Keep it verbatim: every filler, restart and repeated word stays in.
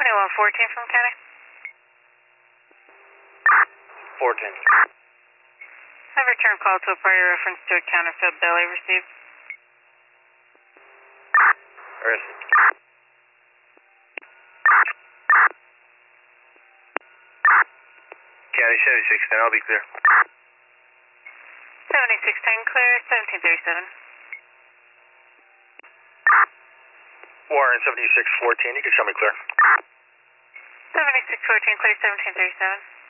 twenty-one fourteen from County. fourteen. Have return call to a prior reference to a counterfeit belly received. Received. County seventy-six ten, I'll be clear. seventy-six ten clear, seventeen thirty-seven. Warren seventy-six fourteen, you can show me clear. seventy-six fourteen clear, seventeen thirty-seven.